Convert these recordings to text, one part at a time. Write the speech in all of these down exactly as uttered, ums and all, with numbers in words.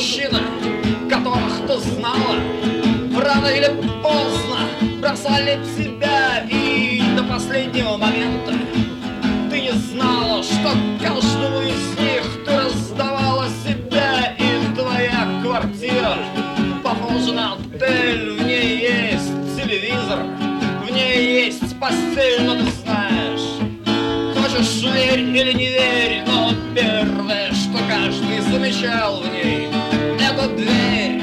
мужчины, которых ты знала, рано или поздно бросали тебя, и до последнего момента ты не знала, что каждому из них ты раздавала себя, и твоя квартира похожа на отель, в ней есть телевизор, в ней есть постель, но ты знаешь, хочешь верь или не верь, но первое, что каждый замечал в ней, это дверь.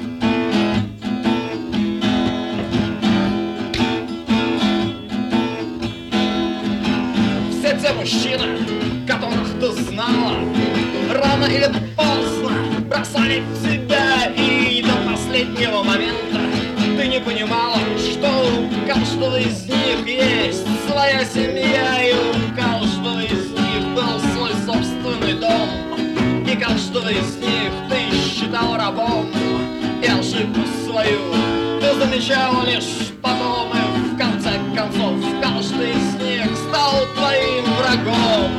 Все те мужчины, которых ты знала, рано или поздно бросали тебя, и до последнего момента ты не понимала, что у каждого из них есть своя семья, и у каждого из них был свой собственный дом, и каждого из них ты считал рабом, и ошибку свою ты замечала лишь потом, и в конце концов каждый из них стал твоим врагом.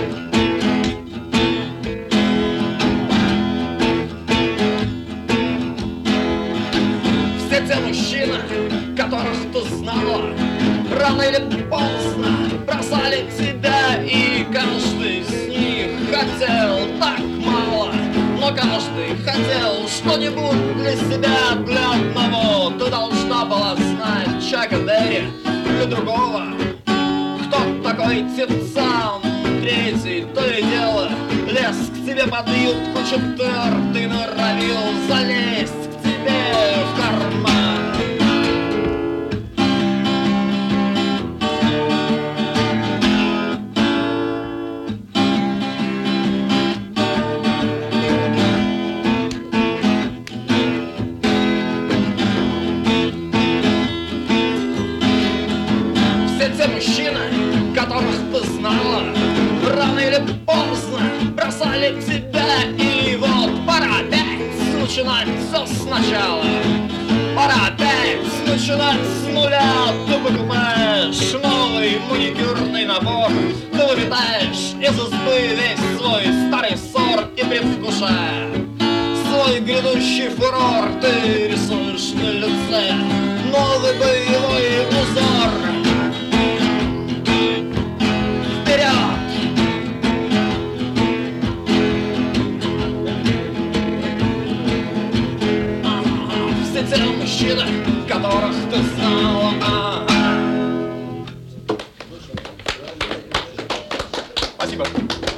Все те мужчины, которых ты знала, рано или поздно бросали тебя, и каждый из них хотел так мало, но каждый хотел что-нибудь для себя, для одного. Ты должна была знать Чака Берри, для другого кто такой Тит Сам, третий то и дело лез к тебе под юбку, четвертый норовил залезть к тебе в карман. Те мужчины, которых ты знала, рано или поздно бросали тебя, и вот пора опять начинать все сначала. Пора опять начинать с нуля. Ты покупаешь новый маникюрный набор, ты выметаешь из избы весь свой старый ссор, и предвкушая свой грядущий фурор, ты рисуешь на лице новый боевой узор. Те мужчины, которых ты знала. Спасибо.